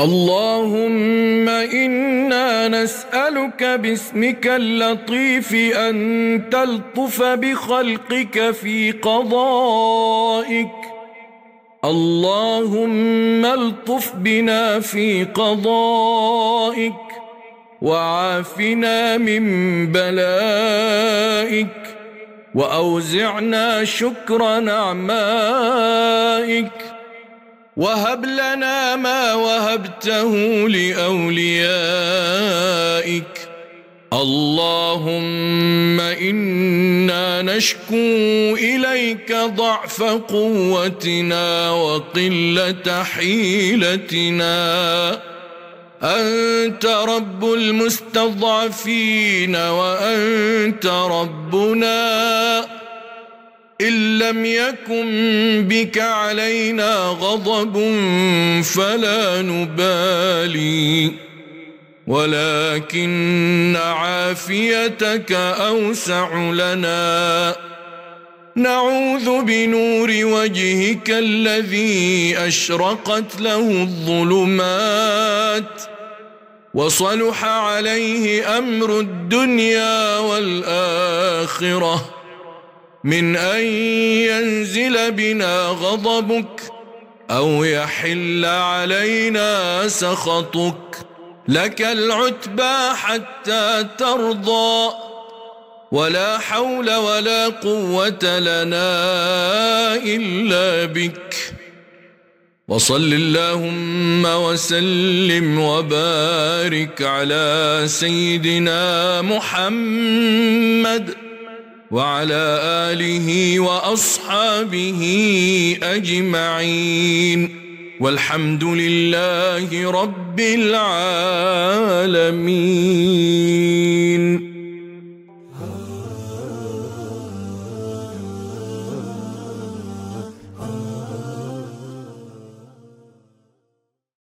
اللهم إنا نسألك باسمك اللطيف أن تلطف بخلقك في قضائك. اللهم الطف بنا في قضائك وعافنا من بلائك وأوزعنا شكر نعمائك وهب لنا ما وهبته لأوليائك. اللهم إنا نشكو إليك ضعف قوتنا وقلة حيلتنا. أنت رب المستضعفين وأنت ربنا. إن لم يكن بك علينا غضب فلا نبالي، ولكن عافيتك أوسع لنا. نعوذ بنور وجهك الذي أشرقت له الظلمات وصلح عليه أمر الدنيا والآخرة من أن ينزل بنا غضبك أو يحل علينا سخطك. لك العتبى حتى ترضى، ولا حول ولا قوة لنا إلا بك. وصل اللهم وسلم وبارك على سيدنا محمد وعلى آله وأصحابه أجمعين، والحمد لله رب العالمين.